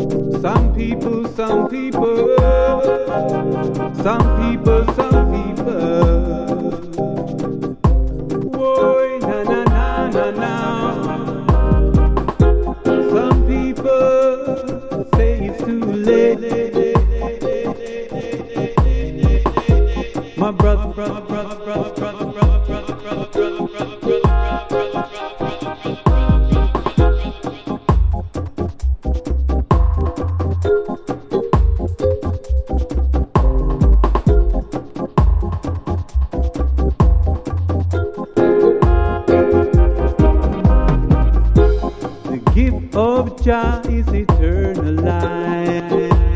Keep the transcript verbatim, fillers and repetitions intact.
Some people, some people, some people, some people. Whoa, na na na na na. Some people say it's too late. My brother, brother, brother, brother, brother, brother, brother, brother, brother, brother, brother. The gift of Jah is eternal life.